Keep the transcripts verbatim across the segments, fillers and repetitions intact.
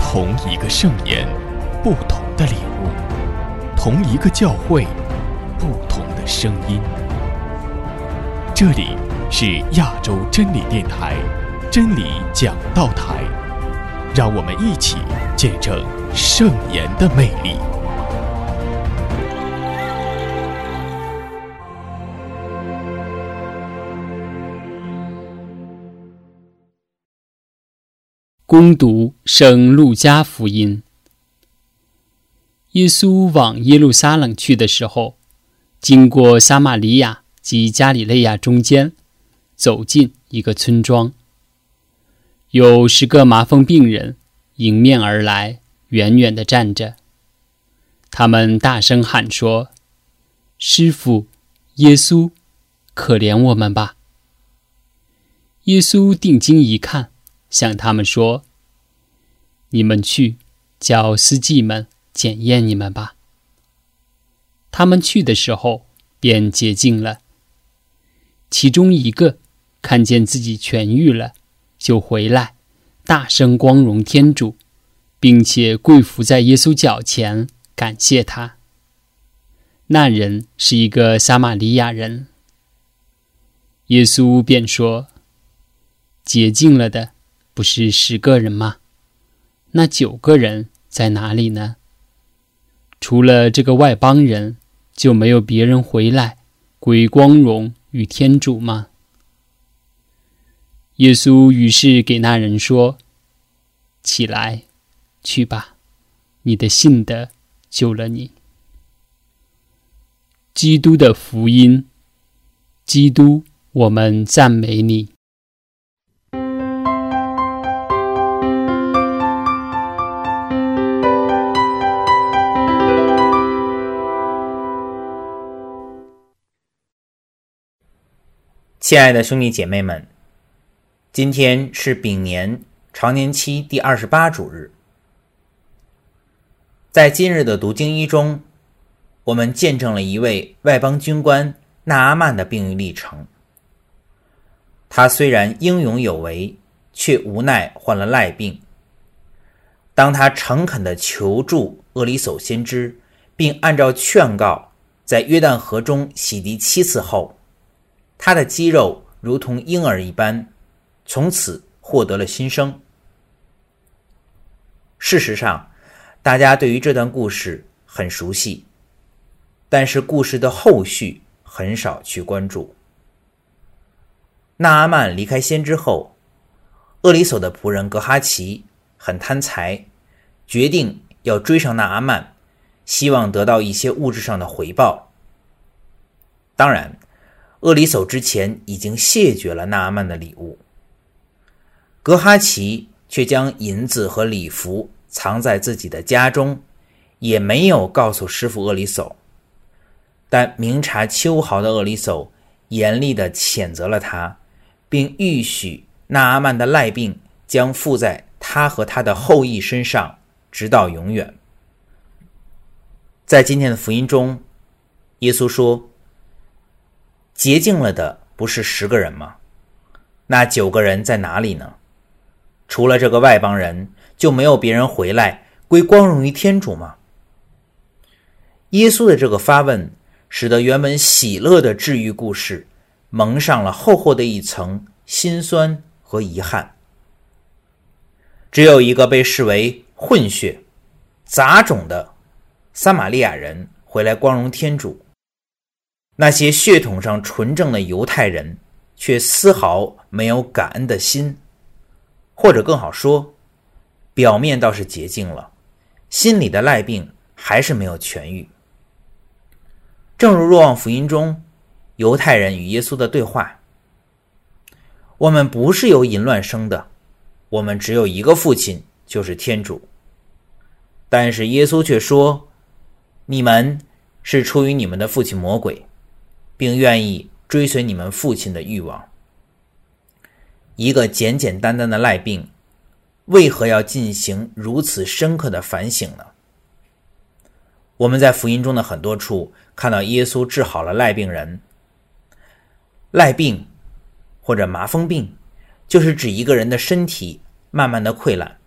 同一个圣言，不同的领悟；同一个教会，不同的声音。这里是亚洲真理电台真理讲道台，让我们一起见证圣言的魅力。 恭读圣路加福音。耶稣往耶路撒冷去的时候，经过撒玛利亚及加里肋亚中间，走进一个村庄。有十个麻风病人迎面而来，远远地站着。他们大声喊说：“师父，耶稣，可怜我们吧！”耶稣定睛一看，向他们说：“你们去，叫司祭们检验你们吧。”他们去的时候，便洁净了。其中一个看见自己痊愈了，就回来，大声光荣天主，并且跪伏在耶稣脚前，感谢他。那人是一个撒玛利亚人。耶稣便说：“洁净了的不是十个人吗？那九个人在哪里呢？除了这个外邦人，就没有别人回来归光荣与天主吗？”耶稣于是给那人说：“起来，去吧，你的信德救了你。”基督的福音。基督，我们赞美你。 亲爱的兄弟姐妹们，今天是丙年常年期第二十八主日。在今日的读经一中，我们见证了一位外邦军官纳阿曼的病愈历程。他虽然英勇有为，却无奈患了赖病。当他诚恳地求助厄里叟先知，并按照劝告在约旦河中洗涤七次后，他的肌肉如同婴儿一般，从此获得了新生。事实上，大家对于这段故事很熟悉，但是故事的后续很少去关注。纳阿曼离开先知后，厄里叟的仆人格哈奇很贪财，决定要追上纳阿曼，希望得到一些物质上的回报。当然，厄里叟之前已经谢绝了纳阿曼的礼物，格哈奇却将银子和礼服藏在自己的家中，也没有告诉师父厄里叟。但明察秋毫的厄里叟严厉地谴责了他，并预许纳阿曼的赖病将附在他和他的后裔身上，直到永远。在今天的福音中，耶稣说：“洁净了的不是十个人吗？那九个人在哪里呢？除了这个外邦人，就没有别人回来归光荣于天主吗？”耶稣的这个发问，使得原本喜乐的治愈故事蒙上了厚厚的一层心酸和遗憾。只有一个被视为混血、杂种的撒玛利亚人回来光荣天主，那些血统上纯正的犹太人却丝毫没有感恩的心，或者更好说，表面倒是洁净了，心里的赖病还是没有痊愈。正如若望福音中犹太人与耶稣的对话：“我们不是由淫乱生的，我们只有一个父亲，就是天主。”但是耶稣却说：“你们是出于你们的父亲魔鬼，并愿意追随你们父亲的欲望。”一个简简单单的赖病，为何要进行如此深刻的反省呢？我们在福音中的很多处看到耶稣治好了赖病人。赖病或者麻风病，就是指一个人的身体慢慢的溃烂，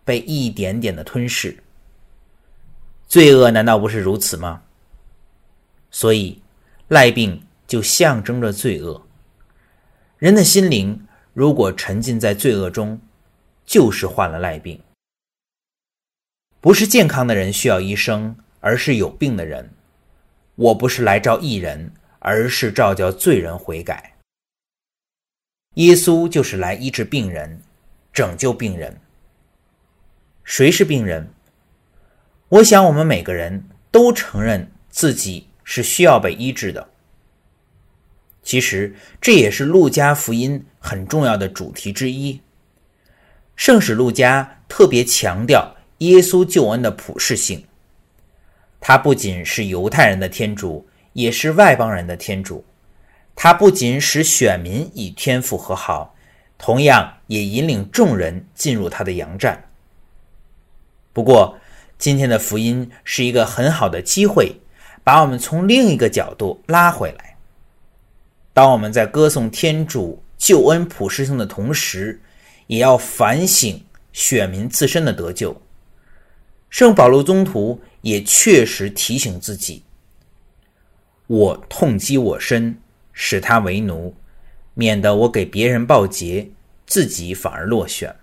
被一点点的吞噬。罪恶难道不是如此吗？所以癩病就象征着罪恶。人的心灵如果沉浸在罪恶中，就是患了癩病。不是健康的人需要医生，而是有病的人。我不是来召义人，而是召叫罪人悔改。耶稣就是来医治病人，拯救病人。谁是病人？我想我们每个人都承认自己是需要被医治的。其实这也是路加福音很重要的主题之一。圣使路加特别强调耶稣救恩的普世性，他不仅是犹太人的天主，也是外邦人的天主。他不仅使选民与天父和好，同样也引领众人进入他的羊站。不过今天的福音是一个很好的机会，把我们从另一个角度拉回来。当我们在歌颂天主救恩普世性的同时，也要反省选民自身的得救。圣保禄宗徒也确实提醒自己，我痛击我身，使他为奴，免得我给别人报捷，自己反而落选。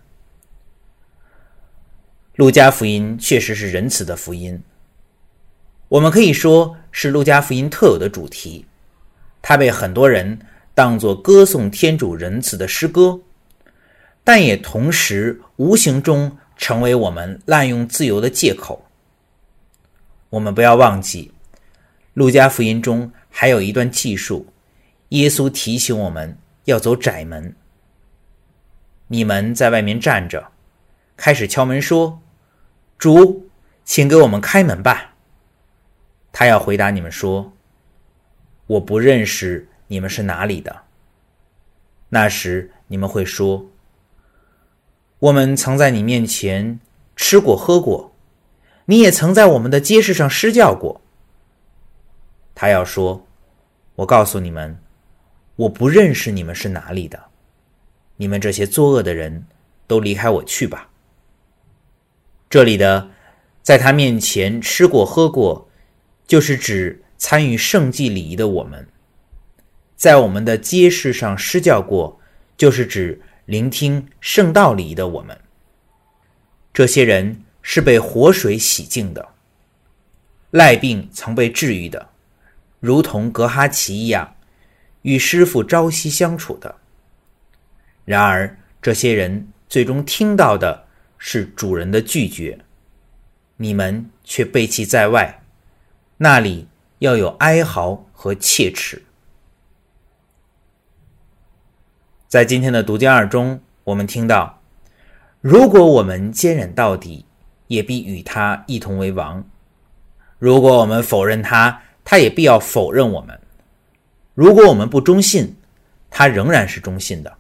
路加福音确实是仁慈的福音，我们可以说是路加福音特有的主题，它被很多人当作歌颂天主仁慈的诗歌，但也同时无形中成为我们滥用自由的借口。我们不要忘记，路加福音中还有一段记述，耶稣提醒我们要走窄门。你们在外面站着，开始敲门说，主，请给我们开门吧。他要回答你们说，我不认识你们是哪里的。那时你们会说，我们曾在你面前吃过喝过，你也曾在我们的街市上施教过。他要说，我告诉你们，我不认识你们是哪里的，你们这些作恶的人都离开我去吧。这里的在他面前吃过喝过，就是指参与圣祭礼仪的我们。在我们的街市上施教过，就是指聆听圣道礼仪的我们。这些人是被活水洗净的，癩病曾被治愈的，如同格哈奇一样，与师父朝夕相处的。然而这些人最终听到的是主人的拒绝，你们却背弃在外，那里要有哀嚎和切齿。在今天的读经二中，我们听到，如果我们坚忍到底，也必与他一同为王；如果我们否认他，他也必要否认我们；如果我们不忠信，他仍然是忠信的。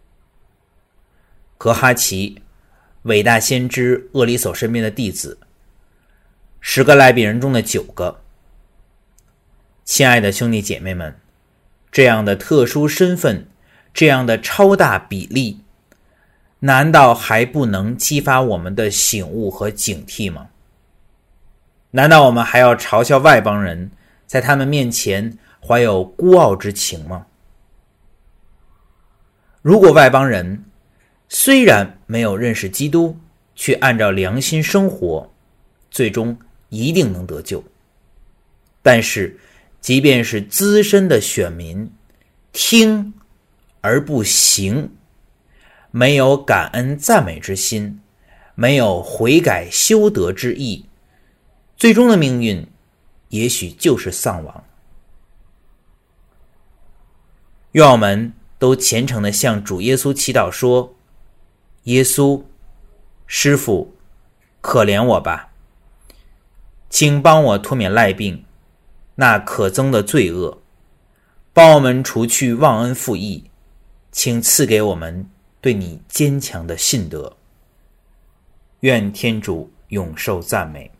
格哈奇，伟大先知厄里叟身边的弟子，十个癩病人中的九个。亲爱的兄弟姐妹们，这样的特殊身份，这样的超大比例，难道还不能激发我们的醒悟和警惕吗？难道我们还要嘲笑外邦人，在他们面前怀有孤傲之情吗？如果外邦人虽然没有认识基督，却按照良心生活，最终一定能得救。但是即便是资深的选民，听而不行，没有感恩赞美之心，没有悔改修德之意，最终的命运也许就是丧亡。愿我们都虔诚地向主耶稣祈祷说，耶稣，师父，可怜我吧，请帮我脱免癩病那可憎的罪恶，帮我们除去忘恩负义，请赐给我们对你坚强的信德。愿天主永受赞美。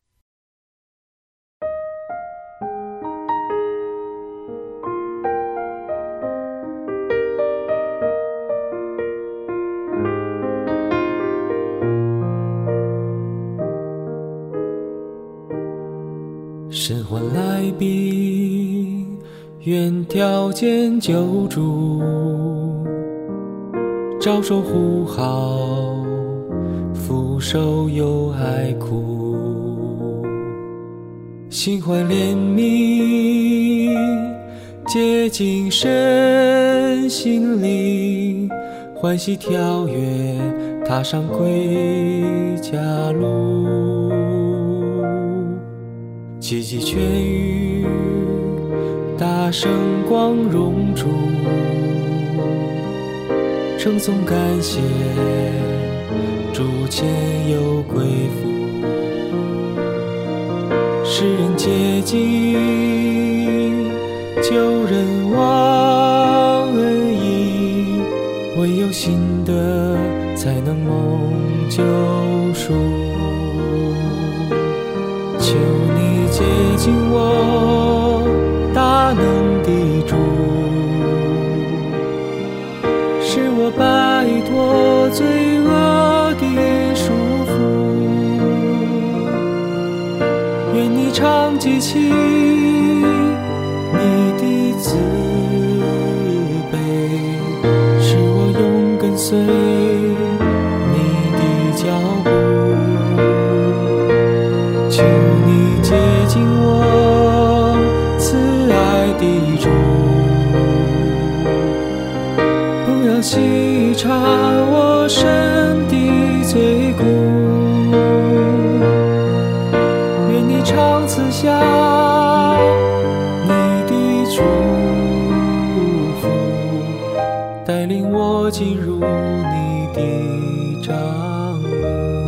神魂来宾，愿条件救助，招手呼号，俯首又哀哭，心怀怜悯，洁净身心灵，欢喜跳跃，踏上归家路，奇迹痊愈，大声光荣主，称颂感谢，主前有归附，世人接近，救人忘恩义，唯有信德才能蒙救赎。求你接近我，大能的主，使我摆脱罪恶的束缚。愿你常记起你的慈悲，使我永跟随你的脚步。求你接近我，慈爱的主，不要细查我身的罪过，愿你常赐下你的祝福，带领我进入你的帐幕。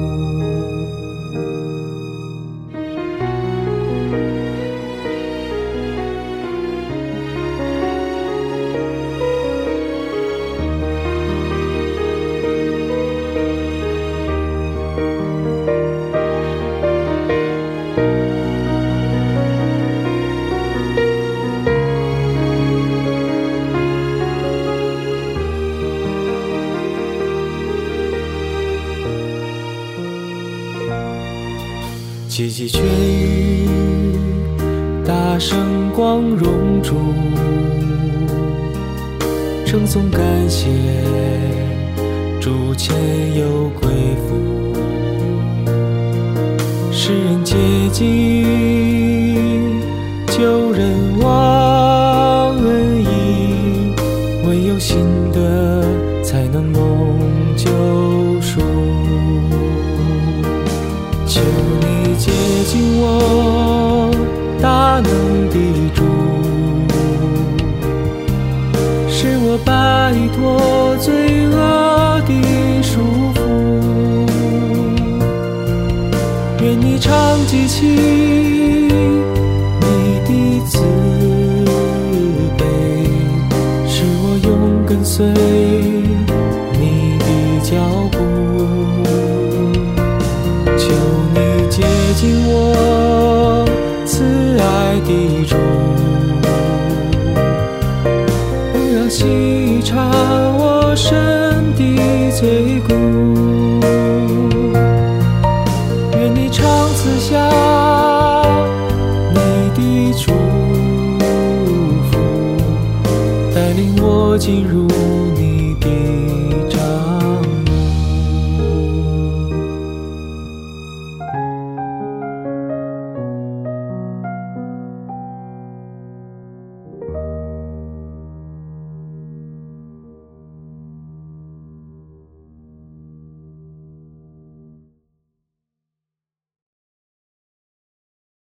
奇迹痊愈，大声光荣主，称颂感谢，主前有归附，世人接近，救人忘恩义，唯有信德才能蒙救赎。求你接近我，大能的主，使我摆脱罪恶的束缚。愿你常记起你的慈悲，使我永跟随你的脚步。求你接近我，慈爱的主，不要细查我身的罪过，愿你常赐下你的祝福，带领我进入